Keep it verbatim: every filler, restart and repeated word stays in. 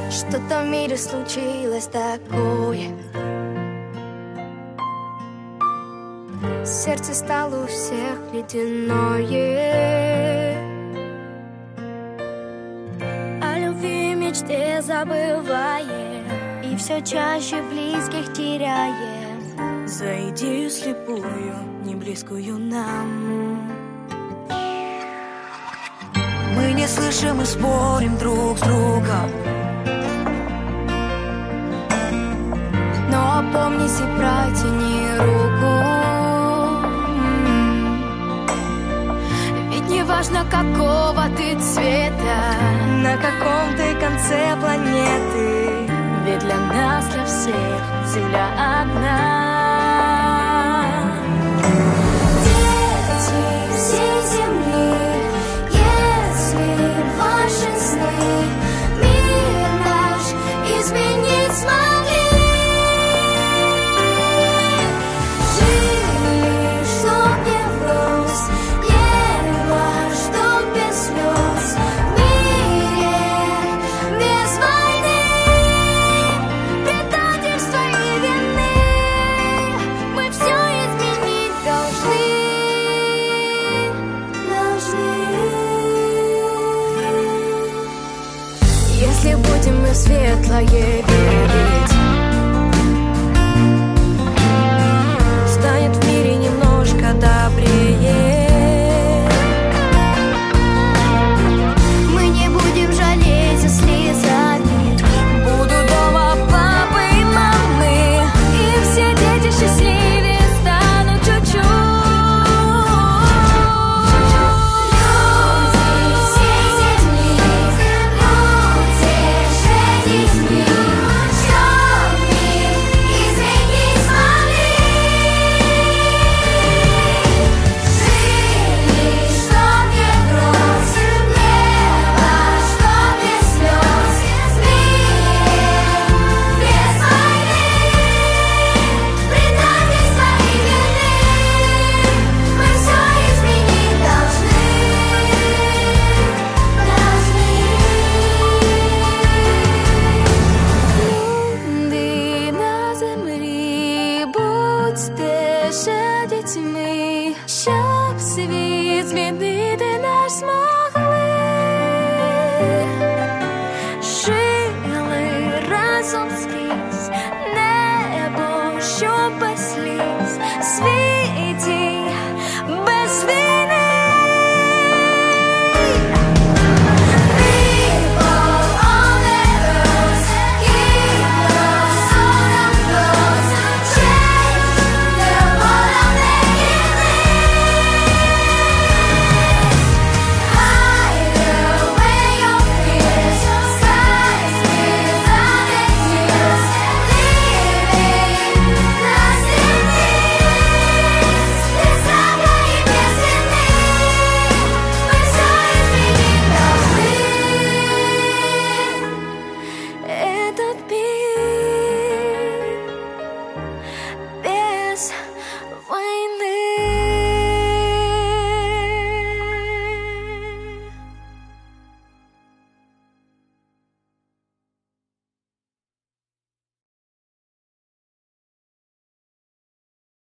Что-то в мире случилось такое. Сердце стало у всех ледяное. О любви и мечте забываем, и все чаще близких теряем. За идею слепую, не близкую нам. Мы не слышим и спорим друг с другом, но опомнись и протяни руку. Ведь не важно, какого ты цвета, на каком ты конце планеты, ведь для нас, для всех земля одна. Дети всей земли, если ваши сны мир наш изменить смогли, жили, чтоб не врос, небо, чтоб без слез, в мире без войны, предательства и вины, мы все изменить должны, должны. Если будем мы в светлое верить,